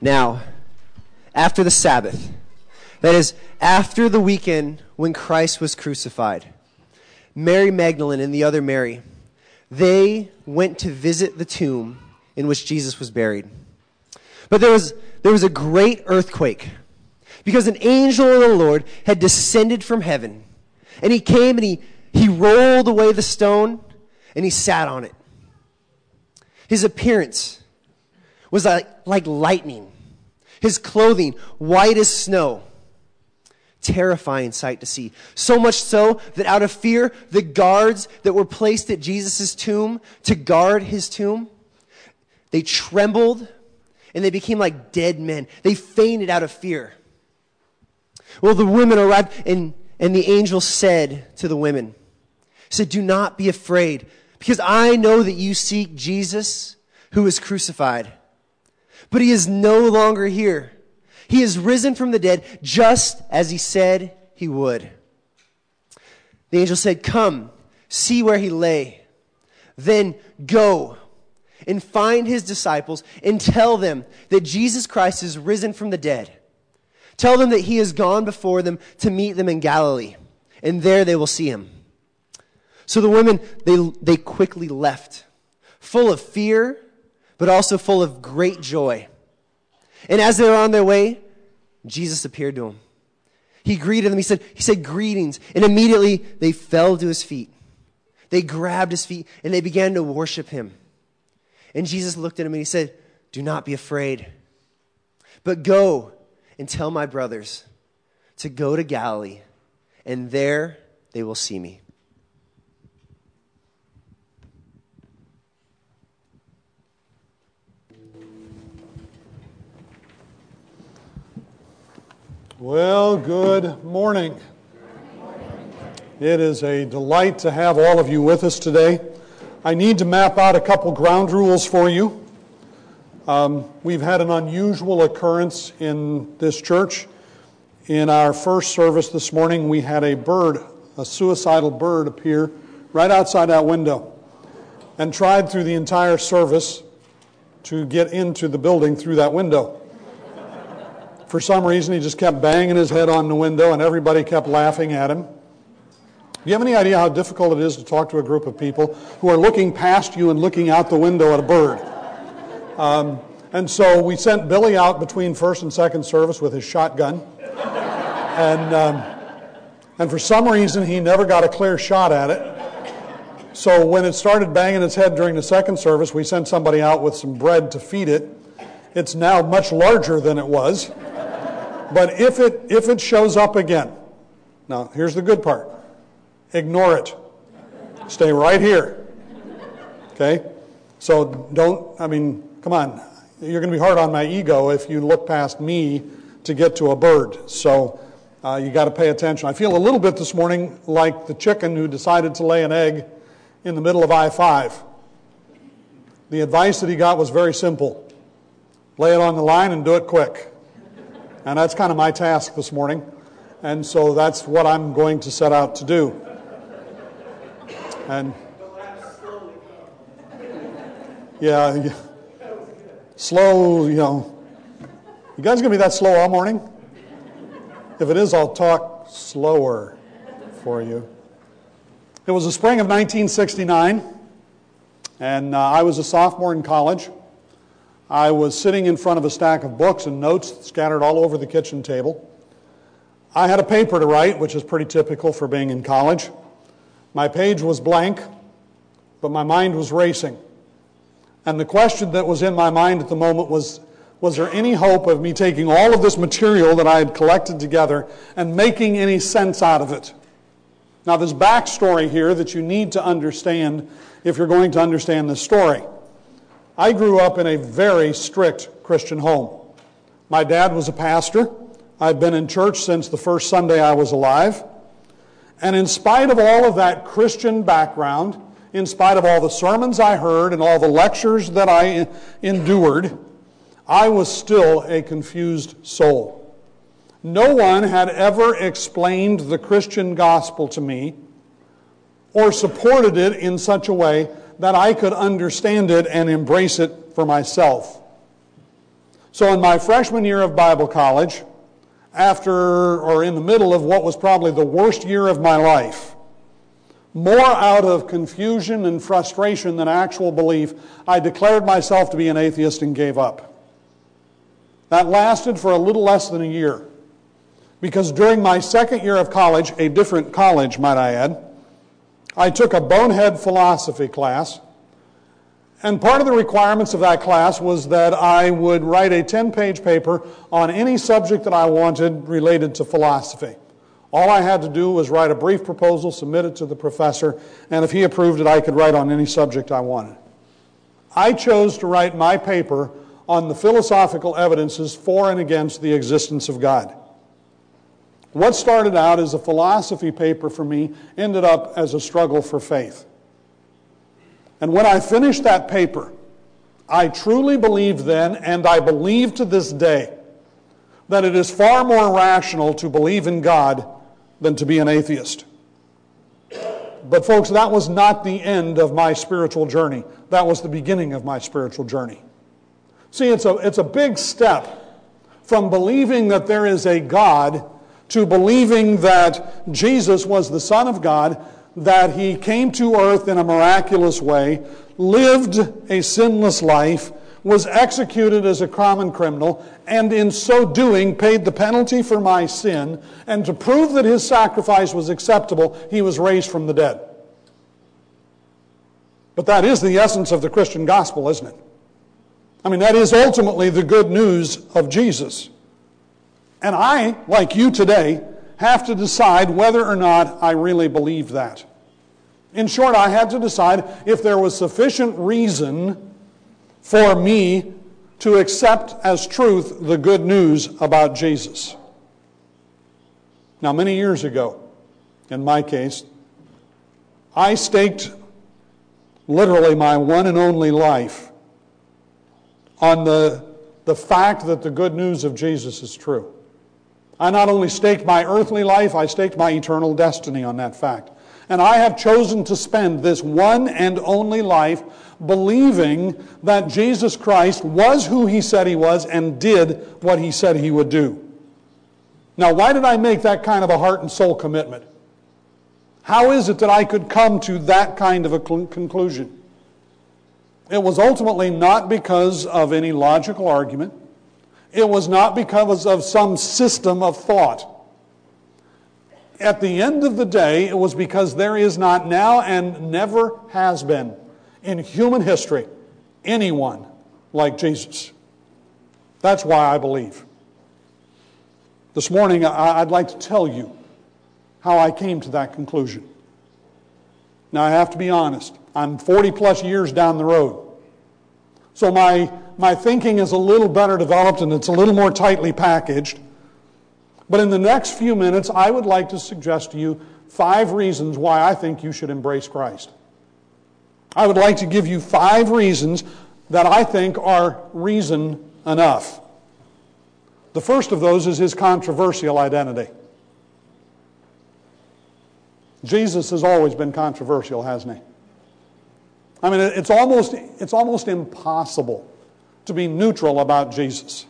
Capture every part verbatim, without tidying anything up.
Now, after the Sabbath, that is, after the weekend when Christ was crucified, Mary Magdalene and the other Mary, they went to visit the tomb in which Jesus was buried. But there was, there was a great earthquake, because an angel of the Lord had descended from heaven, and he came and he, he rolled away the stone, and he sat on it. His appearance was like, like lightning, his clothing white as snow. Terrifying sight to see. So much so that out of fear, the guards that were placed at Jesus' tomb to guard his tomb, they trembled and they became like dead men. They fainted out of fear. Well, the women arrived, and, and the angel said to the women, he said, "Do not be afraid, because I know that you seek Jesus who was crucified. But he is no longer here. He is risen from the dead, just as he said he would." The angel said, "Come, see where he lay. Then go and find his disciples and tell them that Jesus Christ is risen from the dead. Tell them that he has gone before them to meet them in Galilee, and there they will see him." So the women, they, they quickly left, full of fear, but also full of great joy. And as they were on their way, Jesus appeared to them. He greeted them. He said, he said, "Greetings." And immediately they fell to his feet. They grabbed his feet and they began to worship him. And Jesus looked at him and he said, "Do not be afraid, but go and tell my brothers to go to Galilee, and there they will see me." Well, good morning. It is a delight to have all of you with us today. I need to map out a couple ground rules for you. Um, we've had an unusual occurrence in this church. In our first service this morning, we had a bird, a suicidal bird, appear right outside that window and tried through the entire service to get into the building through that window. For some reason, he just kept banging his head on the window, and everybody kept laughing at him. Do you have any idea how difficult it is to talk to a group of people who are looking past you and looking out the window at a bird? Um, and so we sent Billy out between first and second service with his shotgun. And, um, and for some reason, he never got a clear shot at it. So when it started banging its head during the second service, we sent somebody out with some bread to feed it. It's now much larger than it was. But if it if it shows up again, now here's the good part. Ignore it. Stay right here. Okay? So don't, I mean, come on. You're going to be hard on my ego if you look past me to get to a bird. So uh, you got to pay attention. I feel a little bit this morning like the chicken who decided to lay an egg in the middle of I five. The advice that he got was very simple. Lay it on the line and do it quick. And that's kind of my task this morning. And so that's what I'm going to set out to do. And yeah, slow, you know. You guys going to be that slow all morning? If it is, I'll talk slower for you. It was the spring of nineteen sixty-nine, and uh, I was a sophomore in college. I was sitting in front of a stack of books and notes scattered all over the kitchen table. I had a paper to write, which is pretty typical for being in college. My page was blank, but my mind was racing. And the question that was in my mind at the moment was, was there any hope of me taking all of this material that I had collected together and making any sense out of it? Now, there's backstory here that you need to understand if you're going to understand this story. I grew up in a very strict Christian home. My dad was a pastor. I've been in church since the first Sunday I was alive. And in spite of all of that Christian background, in spite of all the sermons I heard and all the lectures that I endured, I was still a confused soul. No one had ever explained the Christian gospel to me or supported it in such a way that I could understand it and embrace it for myself. So in my freshman year of Bible college, after or in the middle of what was probably the worst year of my life, more out of confusion and frustration than actual belief, I declared myself to be an atheist and gave up. That lasted for a little less than a year, because during my second year of college, a different college might I add, I took a bonehead philosophy class. And part of the requirements of that class was that I would write a ten-page paper on any subject that I wanted related to philosophy. All I had to do was write a brief proposal, submit it to the professor, and if he approved it, I could write on any subject I wanted. I chose to write my paper on the philosophical evidences for and against the existence of God. What started out as a philosophy paper for me ended up as a struggle for faith. And when I finished that paper, I truly believed then, and I believe to this day, that it is far more rational to believe in God than to be an atheist. But folks, that was not the end of my spiritual journey. That was the beginning of my spiritual journey. See, it's a, it's a big step from believing that there is a God to believing that Jesus was the Son of God, that he came to earth in a miraculous way, lived a sinless life, was executed as a common criminal, and in so doing paid the penalty for my sin, and to prove that his sacrifice was acceptable, he was raised from the dead. But that is the essence of the Christian gospel, isn't it? I mean, that is ultimately the good news of Jesus. And I, like you today, have to decide whether or not I really believe that. In short, I had to decide if there was sufficient reason for me to accept as truth the good news about Jesus. Now, many years ago, in my case, I staked literally my one and only life on the, the fact that the good news of Jesus is true. I not only staked my earthly life, I staked my eternal destiny on that fact. And I have chosen to spend this one and only life believing that Jesus Christ was who he said he was and did what he said he would do. Now, why did I make that kind of a heart and soul commitment? How is it that I could come to that kind of a conclusion? It was ultimately not because of any logical argument. It was not because of some system of thought. At the end of the day, it was because there is not now and never has been in human history anyone like Jesus. That's why I believe. This morning, I'd like to tell you how I came to that conclusion. Now, I have to be honest. I'm forty plus years down the road. So my, my thinking is a little better developed and it's a little more tightly packaged. But in the next few minutes, I would like to suggest to you five reasons why I think you should embrace Christ. I would like to give you five reasons that I think are reason enough. The first of those is his controversial identity. Jesus has always been controversial, hasn't he? I mean, it's almost, it's almost impossible to be neutral about Jesus.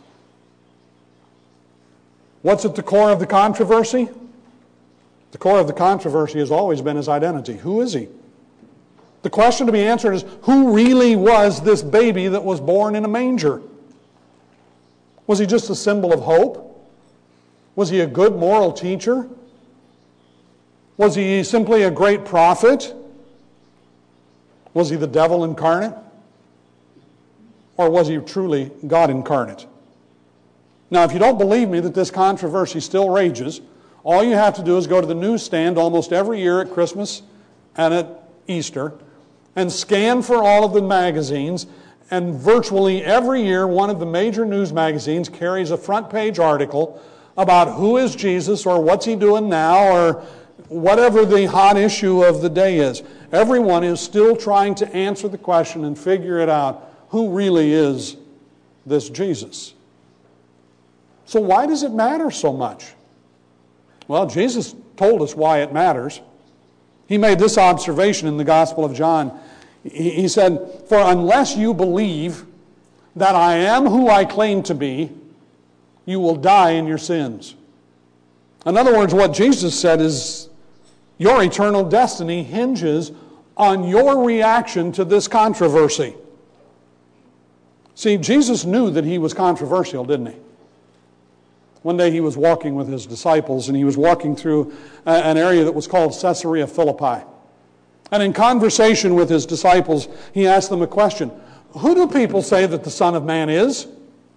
What's at the core of the controversy? The core of the controversy has always been his identity. Who is he? The question to be answered is, who really was this baby that was born in a manger? Was he just a symbol of hope? Was he a good moral teacher? Was he simply a great prophet? Was he the devil incarnate? Or was he truly God incarnate? Now, if you don't believe me that this controversy still rages, all you have to do is go to the newsstand almost every year at Christmas and at Easter and scan for all of the magazines, and virtually every year one of the major news magazines carries a front page article about who is Jesus or what's he doing now or whatever the hot issue of the day is. Everyone is still trying to answer the question and figure it out. Who really is this Jesus? So why does it matter so much? Well, Jesus told us why it matters. He made this observation in the Gospel of John. He said, "For unless you believe that I am who I claim to be, you will die in your sins. In other words, what Jesus said is, your eternal destiny hinges on your reaction to this controversy. See, Jesus knew that he was controversial, didn't he? One day he was walking with his disciples, and he was walking through an area that was called Caesarea Philippi. And in conversation with his disciples, he asked them a question. Who do people say that the Son of Man is?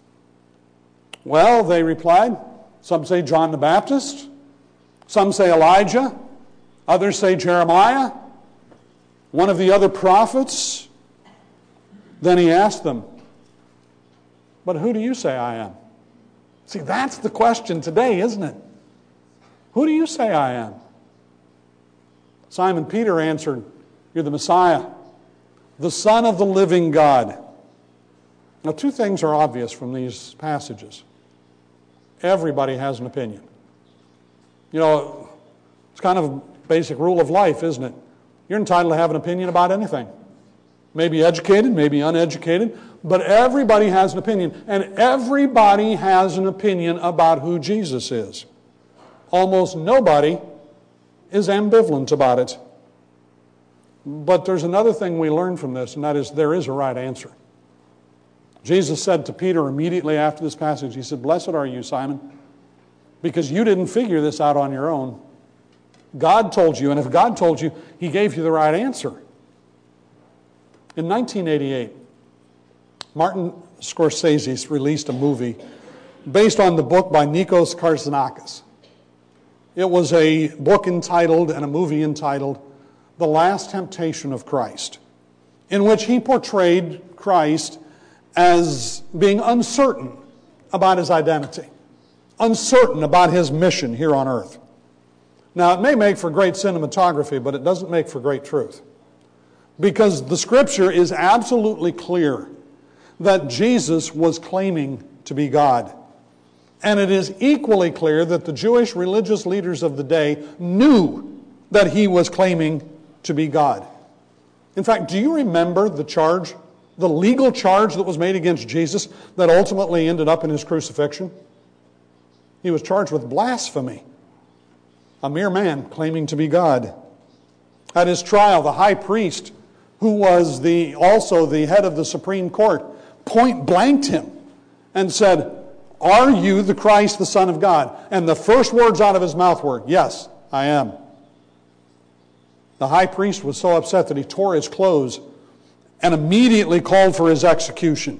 Well, they replied, some say John the Baptist, some say Elijah, others say Jeremiah, one of the other prophets. Then he asked them, but who do you say I am? See, that's the question today, isn't it? Who do you say I am? Simon Peter answered, you're the Messiah, the Son of the living God. Now, two things are obvious from these passages. Everybody has an opinion. You know, it's kind of a basic rule of life, isn't it? You're entitled to have an opinion about anything. Maybe educated, maybe uneducated, but everybody has an opinion. And everybody has an opinion about who Jesus is. Almost nobody is ambivalent about it. But there's another thing we learn from this, and that is there is a right answer. Jesus said to Peter immediately after this passage, he said, blessed are you, Simon, because you didn't figure this out on your own. God told you, and if God told you, he gave you the right answer. In nineteen eighty-eight, Martin Scorsese released a movie based on the book by Nikos Kazantzakis. It was a book entitled, and a movie entitled, The Last Temptation of Christ, in which he portrayed Christ as being uncertain about his identity, uncertain about his mission here on earth. Now, it may make for great cinematography, but it doesn't make for great truth. Because the Scripture is absolutely clear that Jesus was claiming to be God. And it is equally clear that the Jewish religious leaders of the day knew that he was claiming to be God. In fact, do you remember the charge, the legal charge that was made against Jesus that ultimately ended up in his crucifixion? He was charged with blasphemy, a mere man claiming to be God. At his trial, the high priest, who was the also the head of the Supreme Court, point blanked him and said, are you the Christ, the Son of God? And the first words out of his mouth were, yes, I am. The high priest was so upset that he tore his clothes and immediately called for his execution.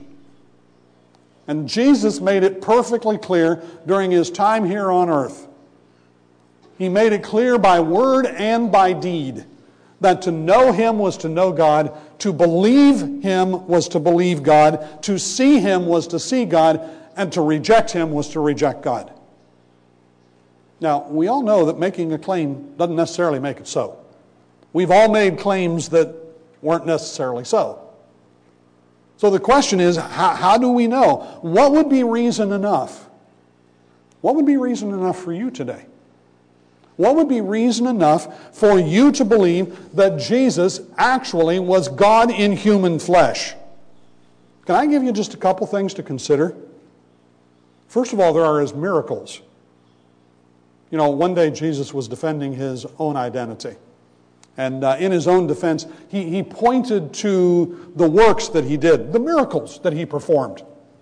And Jesus made it perfectly clear during his time here on earth. He made it clear by word and by deed that to know him was to know God, to believe him was to believe God, to see him was to see God, and to reject him was to reject God. Now, we all know that making a claim doesn't necessarily make it so. We've all made claims that weren't necessarily so. So the question is, how, how do we know? What would be reason enough? What would be reason enough for you today? What would be reason enough for you to believe that Jesus actually was God in human flesh? Can I give you just a couple things to consider? First of all, there are his miracles. You know, one day Jesus was defending his own identity. And uh, in his own defense, he, he pointed to the works that he did, the miracles that he performed.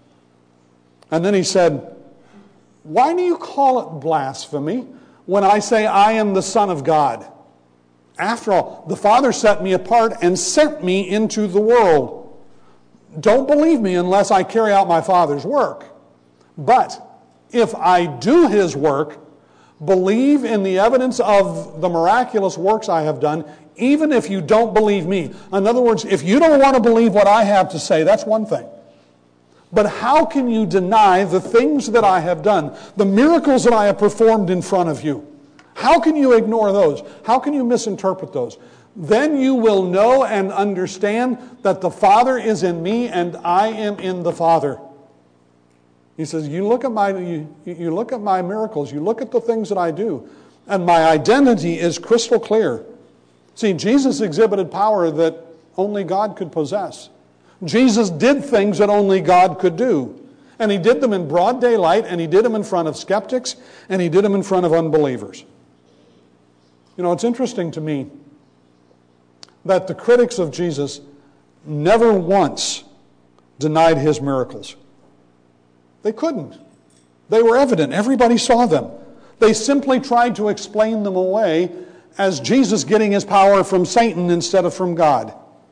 And then he said, why do you call it blasphemy when I say I am the Son of God? After all, the Father set me apart and sent me into the world. Don't believe me unless I carry out my Father's work. But if I do his work, believe in the evidence of the miraculous works I have done, even if you don't believe me. In other words, if you don't want to believe what I have to say, that's one thing. But how can you deny the things that I have done, the miracles that I have performed in front of you? How can you ignore those? How can you misinterpret those? Then you will know and understand that the Father is in me and I am in the Father. He says, you look at my you, you look at my miracles, you look at the things that I do, and my identity is crystal clear. See, Jesus exhibited power that only God could possess. Jesus did things that only God could do. And he did them in broad daylight, and he did them in front of skeptics, and he did them in front of unbelievers. You know, it's interesting to me that the critics of Jesus never once denied his miracles. They couldn't. They were evident. Everybody saw them. They simply tried to explain them away as Jesus getting his power from Satan instead of from God.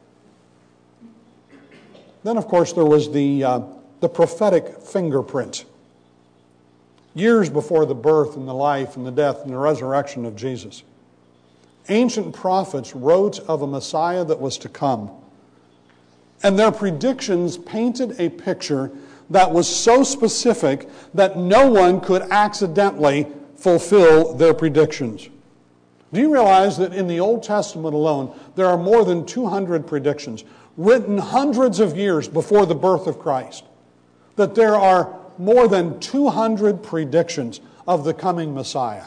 Then, of course, there was the, uh, the prophetic fingerprint. Years before the birth and the life and the death and the resurrection of Jesus, ancient prophets wrote of a Messiah that was to come. And their predictions painted a picture that was so specific that no one could accidentally fulfill their predictions. Do you realize that in the Old Testament alone, there are more than two hundred predictions written hundreds of years before the birth of Christ? That there are more than two hundred predictions of the coming Messiah.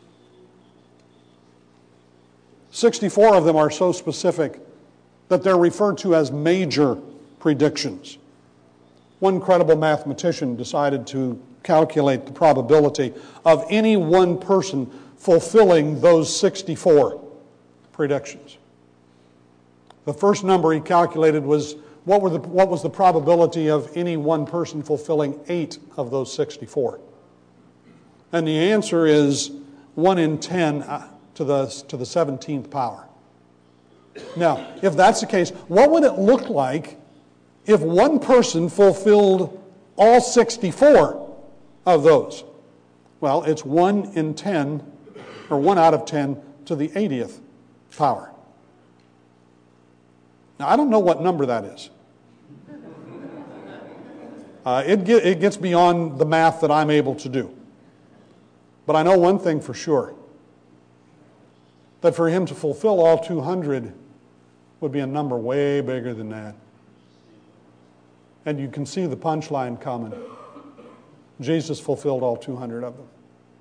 sixty-four of them are so specific that they're referred to as major predictions. One credible mathematician decided to calculate the probability of any one person fulfilling those sixty-four predictions. The first number he calculated was what, were the, what was the probability of any one person fulfilling eight of those sixty-four. And the answer is one in ten to the, to the seventeenth power. Now, if that's the case, what would it look like if one person fulfilled all sixty-four of those? Well, it's one in ten, or one out of ten to the eightieth power. Now, I don't know what number that is. Uh, it, get, it gets beyond the math that I'm able to do. But I know one thing for sure, that for him to fulfill all two hundred would be a number way bigger than that. And you can see the punchline coming. Jesus fulfilled all two hundred of them.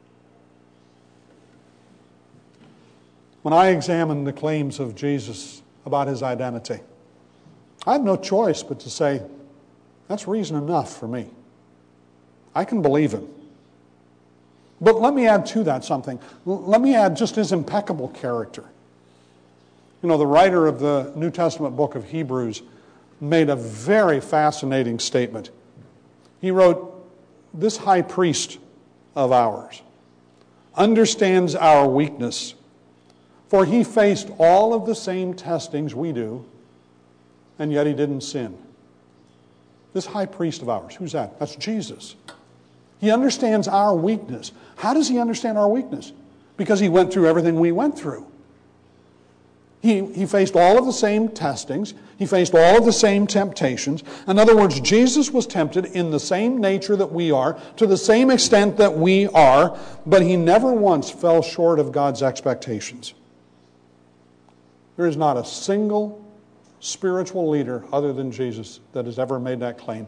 When I examine the claims of Jesus about his identity, I have no choice but to say, that's reason enough for me. I can believe him. But let me add to that something. Let me add just his impeccable character. You know, the writer of the New Testament book of Hebrews made a very fascinating statement. He wrote, this high priest of ours understands our weakness, for he faced all of the same testings we do, and yet he didn't sin. This high priest of ours, who's that? That's Jesus. He understands our weakness. How does he understand our weakness? Because he went through everything we went through. He, he faced all of the same testings. He faced all of the same temptations. In other words, Jesus was tempted in the same nature that we are, to the same extent that we are, but he never once fell short of God's expectations. There is not a single spiritual leader other than Jesus that has ever made that claim.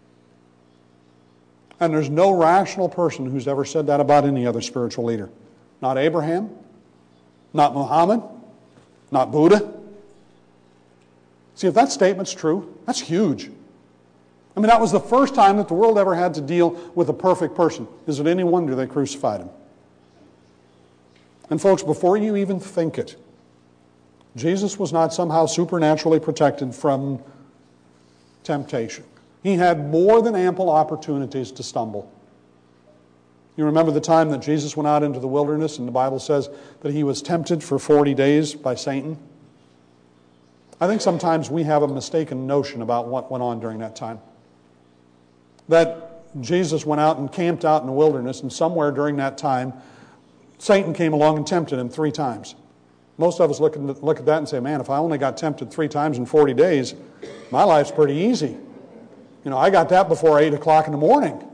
And there's no rational person who's ever said that about any other spiritual leader. Not Abraham, not Muhammad, not Buddha. See, if that statement's true, that's huge. I mean, that was the first time that the world ever had to deal with a perfect person. Is it any wonder they crucified him? And folks, before you even think it, Jesus was not somehow supernaturally protected from temptation. He had more than ample opportunities to stumble. You remember the time that Jesus went out into the wilderness, and the Bible says that he was tempted for forty days by Satan? I think sometimes we have a mistaken notion about what went on during that time. That Jesus went out and camped out in the wilderness, and somewhere during that time, Satan came along and tempted him three times. Most of us look at, look at that and say, man, if I only got tempted three times in forty days, my life's pretty easy. You know, I got that before eight o'clock in the morning.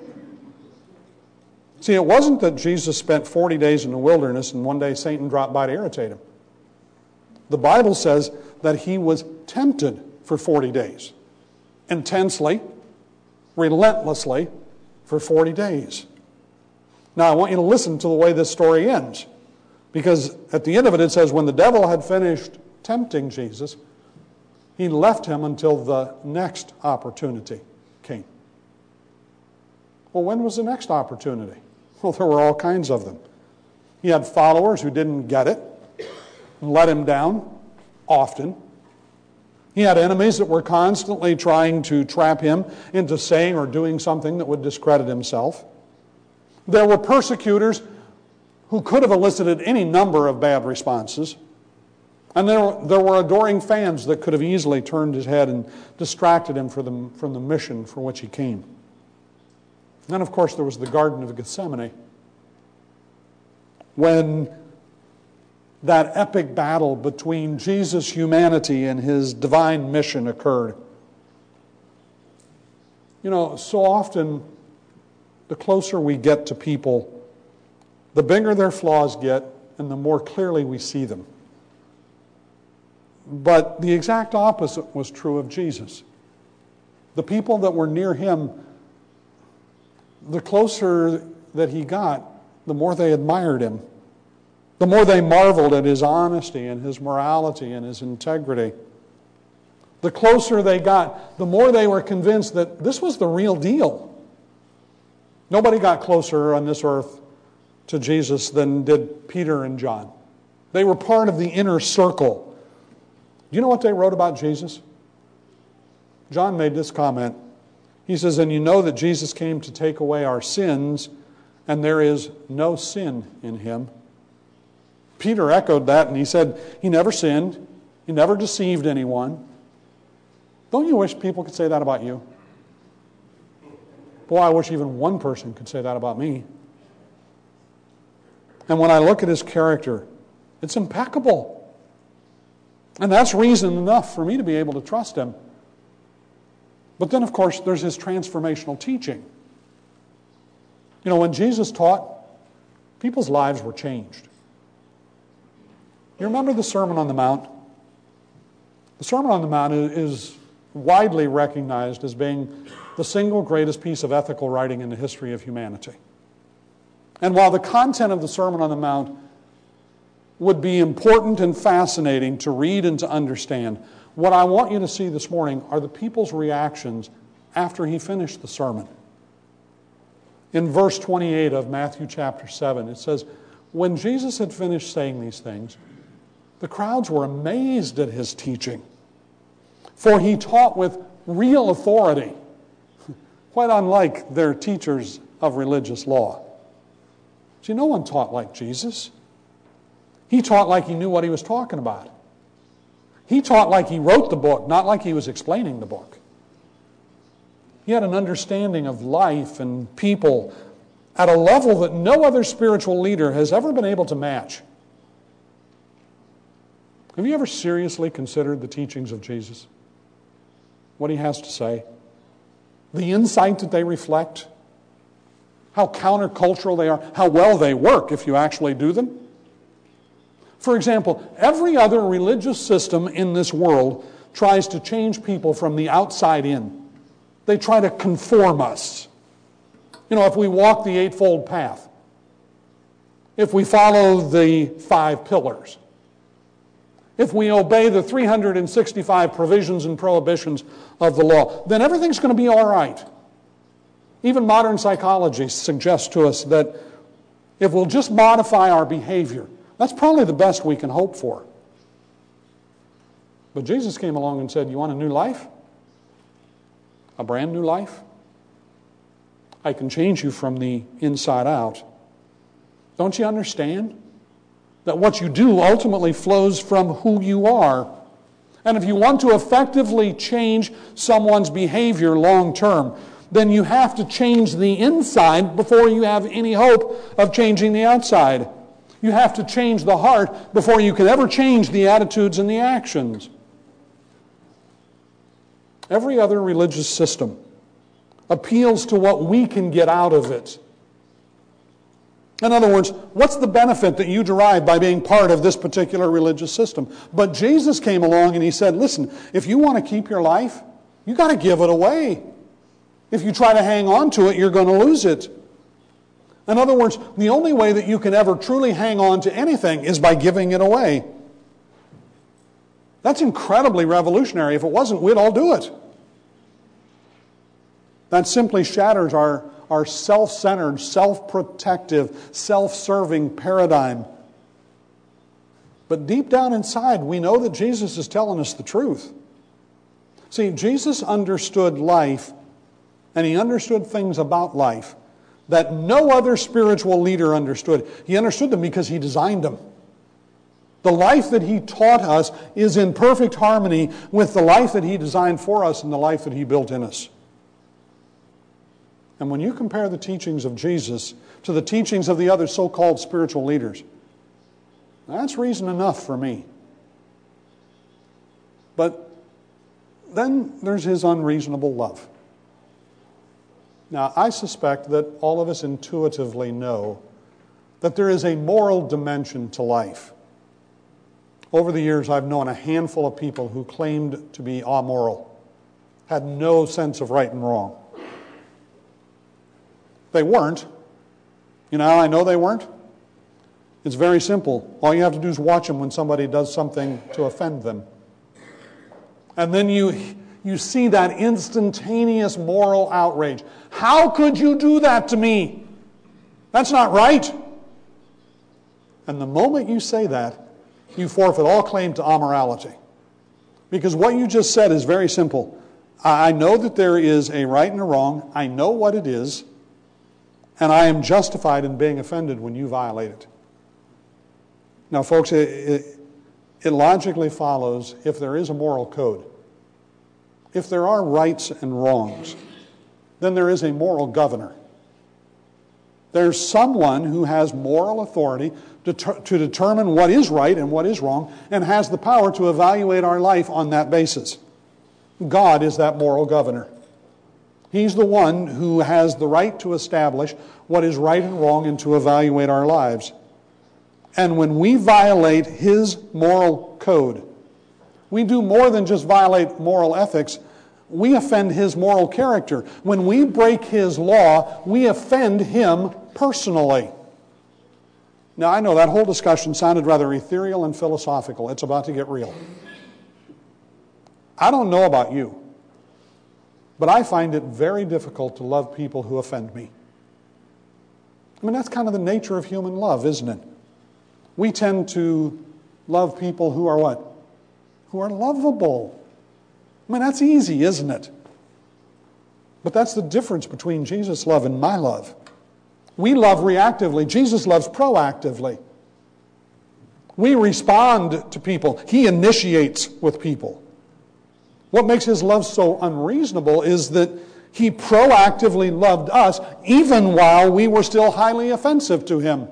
See, it wasn't that Jesus spent forty days in the wilderness and one day Satan dropped by to irritate him. The Bible says that he was tempted for forty days. Intensely, relentlessly, for forty days. Now, I want you to listen to the way this story ends. Because at the end of it, it says, when the devil had finished tempting Jesus, He left him until the next opportunity came. Well, when was the next opportunity? Well, there were all kinds of them. He had followers who didn't get it and let him down often. He had enemies that were constantly trying to trap him into saying or doing something that would discredit himself. There were persecutors who could have elicited any number of bad responses. And there were, there were adoring fans that could have easily turned his head and distracted him from the, from the mission for which he came. And then, of course, there was the Garden of Gethsemane, when that epic battle between Jesus' humanity and his divine mission occurred. You know, so often, the closer we get to people, the bigger their flaws get, and the more clearly we see them. But the exact opposite was true of Jesus. The people that were near him, the closer that he got, the more they admired him. The more they marveled at his honesty and his morality and his integrity. The closer they got, the more they were convinced that this was the real deal. Nobody got closer on this earth to Jesus than did Peter and John. They were part of the inner circle. Do you know what they wrote about Jesus? John made this comment. He says, "And you know that Jesus came to take away our sins, and there is no sin in him." Peter echoed that, and he said, he never sinned. He never deceived anyone. Don't you wish people could say that about you? Boy, I wish even one person could say that about me. And when I look at his character, it's impeccable. And that's reason enough for me to be able to trust him. But then, of course, there's his transformational teaching. You know, when Jesus taught, people's lives were changed. You remember the Sermon on the Mount? The Sermon on the Mount is widely recognized as being the single greatest piece of ethical writing in the history of humanity. And while the content of the Sermon on the Mount would be important and fascinating to read and to understand, what I want you to see this morning are the people's reactions after he finished the sermon. In verse twenty-eight of Matthew chapter seven, it says, "When Jesus had finished saying these things, the crowds were amazed at his teaching, for he taught with real authority, quite unlike their teachers of religious law." See, no one taught like Jesus. He taught like he knew what he was talking about. He taught like he wrote the book, not like he was explaining the book. He had an understanding of life and people at a level that no other spiritual leader has ever been able to match. Have you ever seriously considered the teachings of Jesus? What he has to say? The insight that they reflect? How countercultural they are? How well they work if you actually do them? For example, every other religious system in this world tries to change people from the outside in. They try to conform us. You know, if we walk the Eightfold Path, if we follow the five pillars, if we obey the three hundred sixty-five provisions and prohibitions of the law, then everything's going to be all right. Even modern psychology suggests to us that if we'll just modify our behavior, that's probably the best we can hope for. But Jesus came along and said, "You want a new life? A brand new life? I can change you from the inside out." Don't you understand that what you do ultimately flows from who you are? And if you want to effectively change someone's behavior long term, then you have to change the inside before you have any hope of changing the outside. You have to change the heart before you can ever change the attitudes and the actions. Every other religious system appeals to what we can get out of it. In other words, what's the benefit that you derive by being part of this particular religious system? But Jesus came along and he said, listen, if you want to keep your life, you got to give it away. If you try to hang on to it, you're going to lose it. In other words, the only way that you can ever truly hang on to anything is by giving it away. That's incredibly revolutionary. If it wasn't, we'd all do it. That simply shatters our, our self-centered, self-protective, self-serving paradigm. But deep down inside, we know that Jesus is telling us the truth. See, Jesus understood life, and he understood things about life that no other spiritual leader understood. He understood them because he designed them. The life that he taught us is in perfect harmony with the life that he designed for us and the life that he built in us. And when you compare the teachings of Jesus to the teachings of the other so-called spiritual leaders, that's reason enough for me. But then there's his unreasonable love. Now, I suspect that all of us intuitively know that there is a moral dimension to life. Over the years, I've known a handful of people who claimed to be amoral, had no sense of right and wrong. They weren't. You know how I know they weren't? It's very simple. All you have to do is watch them when somebody does something to offend them. And then you, you see that instantaneous moral outrage. How could you do that to me? That's not right. And the moment you say that, you forfeit all claim to amorality. Because what you just said is very simple. I know that there is a right and a wrong. I know what it is. And I am justified in being offended when you violate it. Now, folks, it, it, it logically follows if there is a moral code, if there are rights and wrongs, then there is a moral governor. There's someone who has moral authority to, ter- to determine what is right and what is wrong and has the power to evaluate our life on that basis. God is that moral governor. He's the one who has the right to establish what is right and wrong and to evaluate our lives. And when we violate his moral code, we do more than just violate moral ethics. We offend his moral character. When we break his law, we offend him personally. Now, I know that whole discussion sounded rather ethereal and philosophical. It's about to get real. I don't know about you, but I find it very difficult to love people who offend me. I mean, that's kind of the nature of human love, isn't it? We tend to love people who are what? Who are lovable. I mean, that's easy, isn't it? But that's the difference between Jesus' love and my love. We love reactively. Jesus loves proactively. We respond to people. He initiates with people. What makes his love so unreasonable is that he proactively loved us even while we were still highly offensive to him.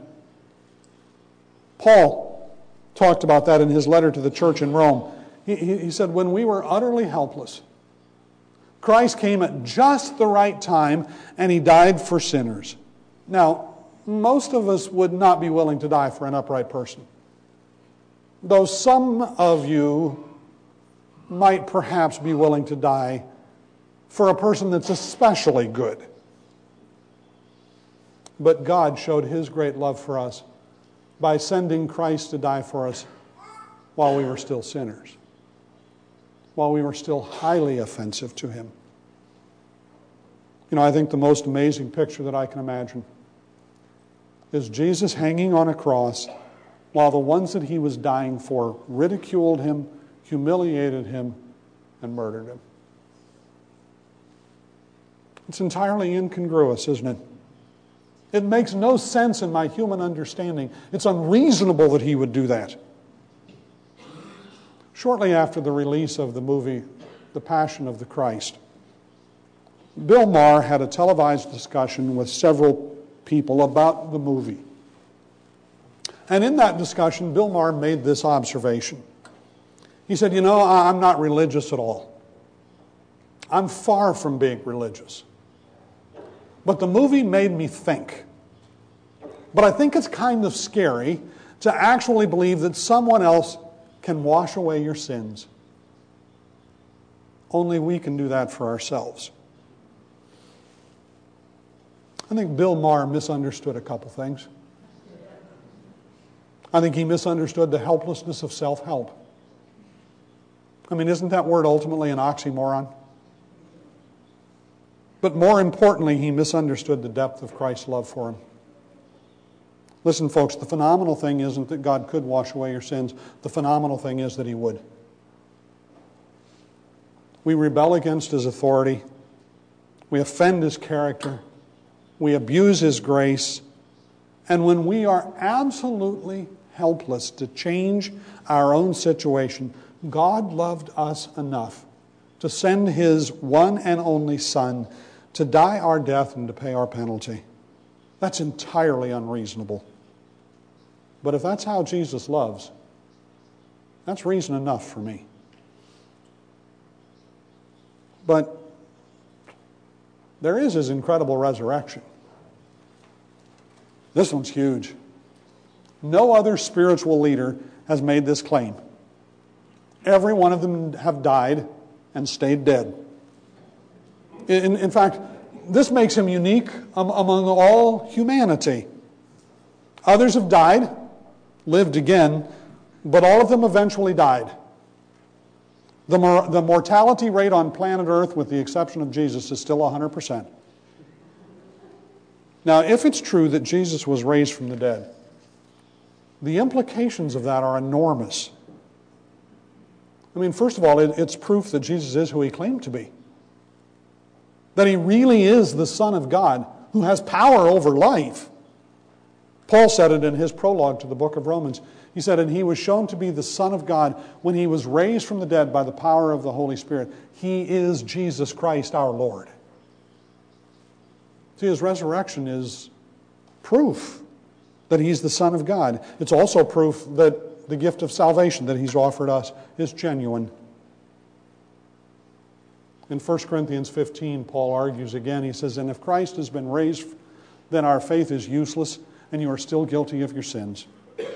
Paul talked about that in his letter to the church in Rome. He, he, he said, when we were utterly helpless, Christ came at just the right time and he died for sinners. Now, most of us would not be willing to die for an upright person. Though some of you might perhaps be willing to die for a person that's especially good. But God showed his great love for us by sending Christ to die for us while we were still sinners, while we were still highly offensive to him. You know, I think the most amazing picture that I can imagine is Jesus hanging on a cross while the ones that he was dying for ridiculed him, humiliated him, and murdered him. It's entirely incongruous, isn't it? It makes no sense in my human understanding. It's unreasonable that he would do that. Shortly after the release of the movie, The Passion of the Christ, Bill Maher had a televised discussion with several people about the movie. And in that discussion, Bill Maher made this observation. He said, you know, I'm not religious at all. I'm far from being religious. But the movie made me think. But I think it's kind of scary to actually believe that someone else can wash away your sins. Only we can do that for ourselves. I think Bill Maher misunderstood a couple things. I think he misunderstood the helplessness of self-help. I mean, isn't that word ultimately an oxymoron? But more importantly, he misunderstood the depth of Christ's love for him. Listen, folks, the phenomenal thing isn't that God could wash away your sins. The phenomenal thing is that he would. We rebel against his authority. We offend his character. We abuse his grace. And when we are absolutely helpless to change our own situation, God loved us enough to send his one and only Son to die our death and to pay our penalty. That's entirely unreasonable. But if that's how Jesus loves, that's reason enough for me. But there is his incredible resurrection. This one's huge. No other spiritual leader has made this claim. Every one of them have died and stayed dead. In, in fact, this makes him unique um, among all humanity. Others have died, lived again, but all of them eventually died. The, mor- the mortality rate on planet Earth, with the exception of Jesus, is still one hundred percent. Now, if it's true that Jesus was raised from the dead, the implications of that are enormous. I mean, first of all, it, it's proof that Jesus is who he claimed to be. That he really is the Son of God who has power over life. Paul said it in his prologue to the book of Romans. He said, and he was shown to be the Son of God when he was raised from the dead by the power of the Holy Spirit. He is Jesus Christ our Lord. See, his resurrection is proof that he's the Son of God. It's also proof that the gift of salvation that he's offered us is genuine. In First Corinthians fifteen, Paul argues again. He says, and if Christ has been raised, then our faith is useless, and you are still guilty of your sins.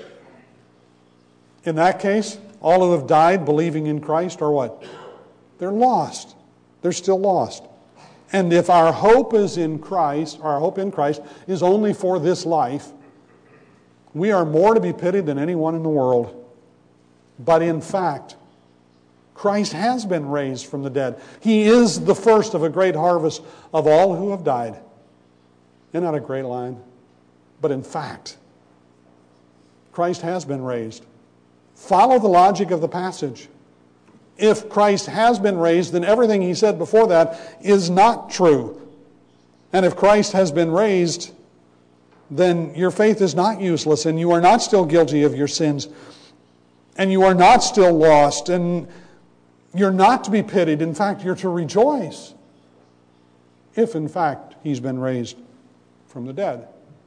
In that case, all who have died believing in Christ are what? They're lost. They're still lost. And if our hope is in Christ, our hope in Christ is only for this life, we are more to be pitied than anyone in the world. But in fact, Christ has been raised from the dead. He is the first of a great harvest of all who have died. Isn't that a great line? But in fact, Christ has been raised. Follow the logic of the passage. If Christ has been raised, then everything he said before that is not true. And if Christ has been raised, then your faith is not useless, and you are not still guilty of your sins, and you are not still lost, and you're not to be pitied. In fact, you're to rejoice if, in fact, he's been raised from the dead.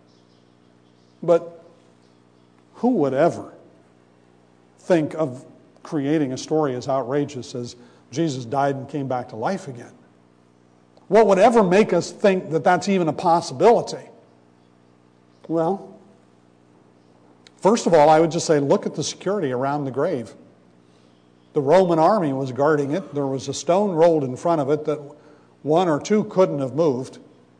But who would ever think of creating a story as outrageous as Jesus died and came back to life again? What would ever make us think that that's even a possibility? Well, first of all, I would just say, look at the security around the grave. The Roman army was guarding it. There was a stone rolled in front of it that one or two couldn't have moved.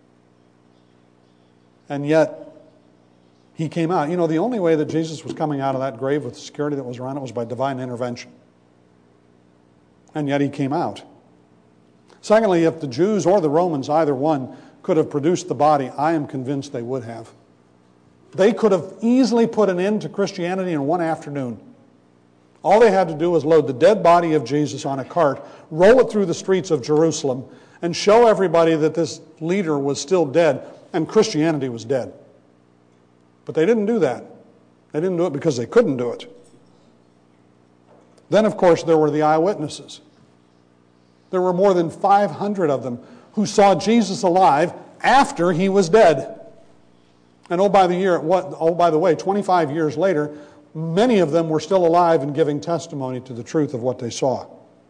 And yet, he came out. You know, the only way that Jesus was coming out of that grave with the security that was around it was by divine intervention. And yet he came out. Secondly, if the Jews or the Romans, either one, could have produced the body, I am convinced they would have. They could have easily put an end to Christianity in one afternoon. All they had to do was load the dead body of Jesus on a cart, roll it through the streets of Jerusalem, and show everybody that this leader was still dead and Christianity was dead. But they didn't do that. They didn't do it because they couldn't do it. Then, of course, there were the eyewitnesses. There were more than five hundred of them who saw Jesus alive after he was dead. And oh, by the year, what? Oh, by the way, twenty-five years later, many of them were still alive and giving testimony to the truth of what they saw.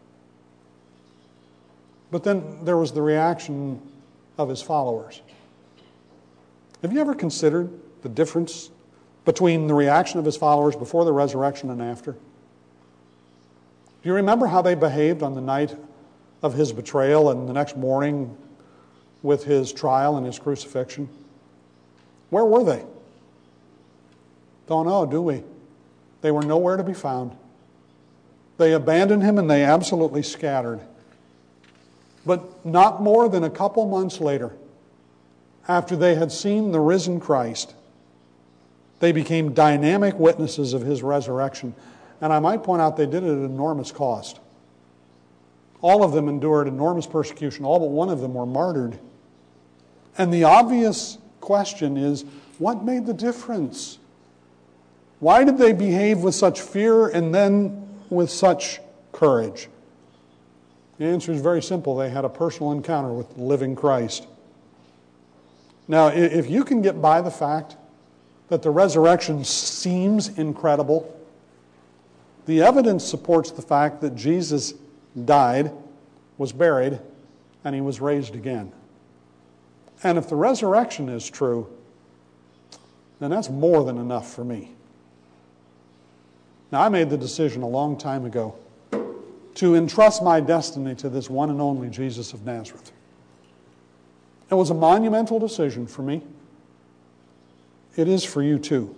But then there was the reaction of his followers. Have you ever considered the difference between the reaction of his followers before the resurrection and after? Do you remember how they behaved on the night of his betrayal and the next morning with his trial and his crucifixion? Where were they? Don't know, do we? They were nowhere to be found. They abandoned him and they absolutely scattered. But not more than a couple months later, after they had seen the risen Christ, they became dynamic witnesses of his resurrection. And I might point out they did it at enormous cost. All of them endured enormous persecution. All but one of them were martyred. And the obvious question is, what made the difference? Why did they behave with such fear and then with such courage? The answer is very simple. They had a personal encounter with the living Christ. Now, if you can get by the fact that the resurrection seems incredible, the evidence supports the fact that Jesus died, was buried, and he was raised again. And if the resurrection is true, then that's more than enough for me. Now, I made the decision a long time ago to entrust my destiny to this one and only Jesus of Nazareth. It was a monumental decision for me. It is for you too.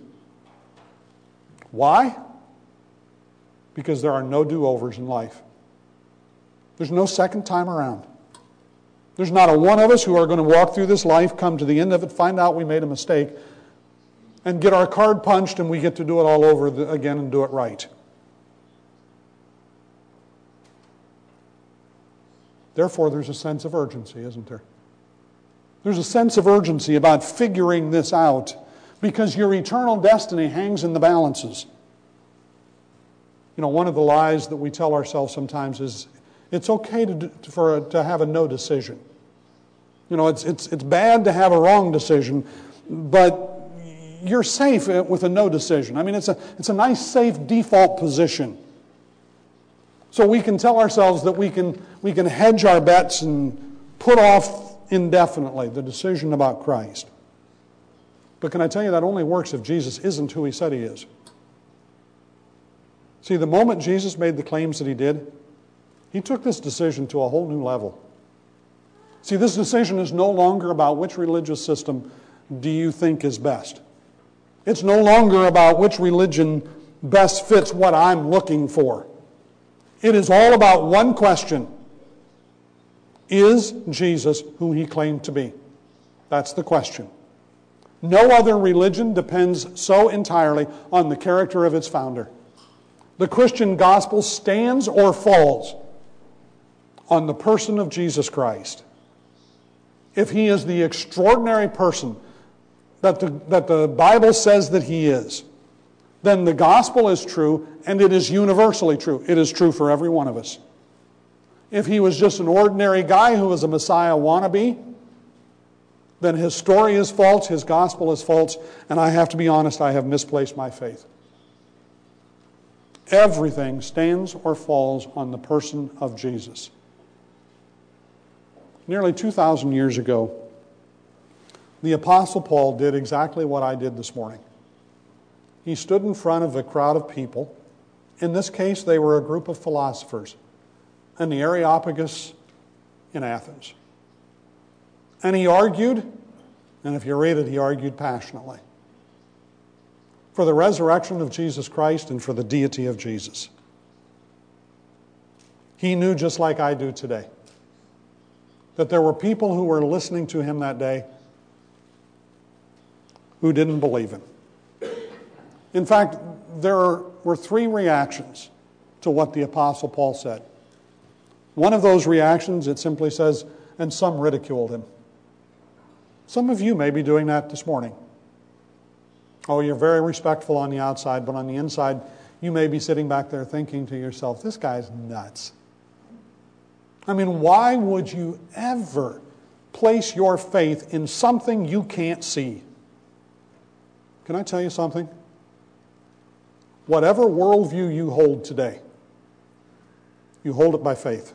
Why? Because there are no do-overs in life. There's no second time around. There's not a one of us who are going to walk through this life, come to the end of it, find out we made a mistake, and get our card punched and we get to do it all over again and do it right. Therefore, there's a sense of urgency, isn't there? There's a sense of urgency about figuring this out because your eternal destiny hangs in the balances. You know, one of the lies that we tell ourselves sometimes is it's okay to do, for to have a no decision. You know, it's it's it's bad to have a wrong decision, but you're safe with a no decision. I mean, it's a it's a nice, safe default position. So we can tell ourselves that we can we can hedge our bets and put off indefinitely the decision about Christ. But can I tell you that only works if Jesus isn't who he said he is? See, the moment Jesus made the claims that he did, he took this decision to a whole new level. See, this decision is no longer about which religious system do you think is best. It's no longer about which religion best fits what I'm looking for. It is all about one question. Is Jesus who he claimed to be? That's the question. No other religion depends so entirely on the character of its founder. The Christian gospel stands or falls on the person of Jesus Christ. If he is the extraordinary person that the, that the Bible says that he is, then the gospel is true, and it is universally true. It is true for every one of us. If he was just an ordinary guy who was a Messiah wannabe, then his story is false, his gospel is false, and I have to be honest, I have misplaced my faith. Everything stands or falls on the person of Jesus. Nearly two thousand years ago, the Apostle Paul did exactly what I did this morning. He stood in front of a crowd of people. In this case, they were a group of philosophers in the Areopagus in Athens. And he argued, and if you read it, he argued passionately for the resurrection of Jesus Christ and for the deity of Jesus. He knew, just like I do today, that there were people who were listening to him that day who didn't believe him. In fact, there were three reactions to what the Apostle Paul said. One of those reactions, it simply says, and some ridiculed him. Some of you may be doing that this morning. Oh, you're very respectful on the outside, but on the inside, you may be sitting back there thinking to yourself, this guy's nuts. I mean, why would you ever place your faith in something you can't see? Can I tell you something? Whatever worldview you hold today, you hold it by faith.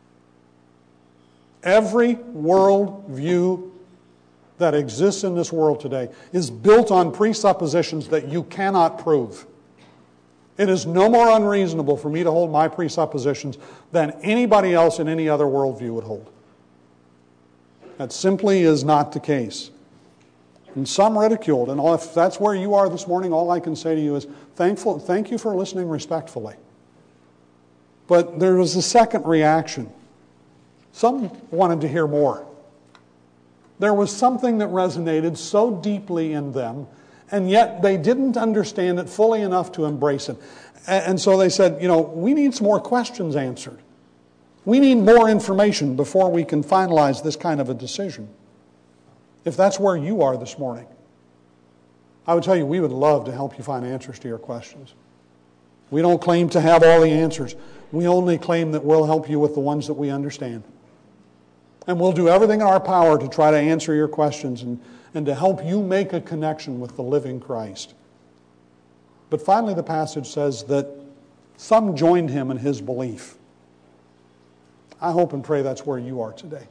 Every worldview that exists in this world today is built on presuppositions that you cannot prove. It is no more unreasonable for me to hold my presuppositions than anybody else in any other worldview would hold. That simply is not the case. And some ridiculed, and if that's where you are this morning, all I can say to you is thankful, thank you for listening respectfully. But there was a second reaction. Some wanted to hear more. There was something that resonated so deeply in them, and yet they didn't understand it fully enough to embrace it. And so they said, you know, we need some more questions answered. We need more information before we can finalize this kind of a decision. If that's where you are this morning, I would tell you we would love to help you find answers to your questions. We don't claim to have all the answers. We only claim that we'll help you with the ones that we understand. And we'll do everything in our power to try to answer your questions and, and to help you make a connection with the living Christ. But finally the passage says that some joined him in his belief. I hope and pray that's where you are today.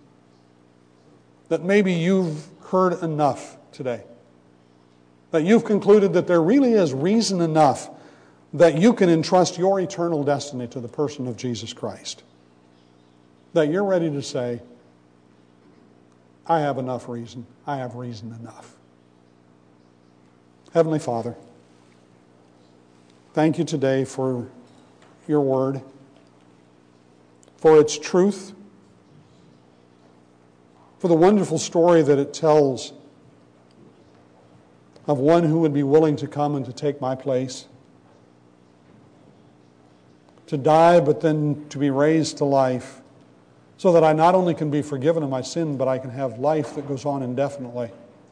That maybe you've heard enough today. That you've concluded that there really is reason enough that you can entrust your eternal destiny to the person of Jesus Christ. That you're ready to say, I have enough reason. I have reason enough. Heavenly Father, thank you today for your word, for its truth, for the wonderful story that it tells of one who would be willing to come and to take my place, to die but then to be raised to life, so that I not only can be forgiven of my sin, but I can have life that goes on indefinitely.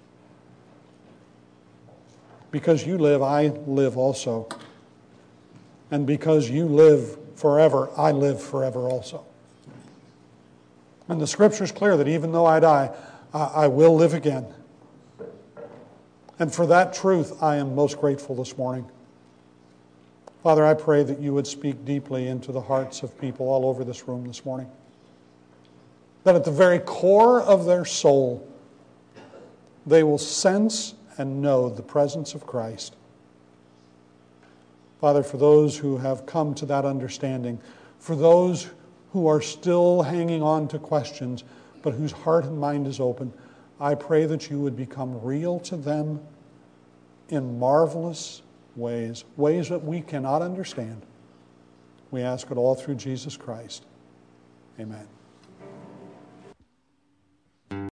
Because you live, I live also. And because you live forever, I live forever also. And the Scripture is clear that even though I die, I will live again. And for that truth, I am most grateful this morning. Father, I pray that you would speak deeply into the hearts of people all over this room this morning. That at the very core of their soul, they will sense and know the presence of Christ. Father, for those who have come to that understanding, for those who are still hanging on to questions, but whose heart and mind is open, I pray that you would become real to them in marvelous ways, ways that we cannot understand. We ask it all through Jesus Christ. Amen.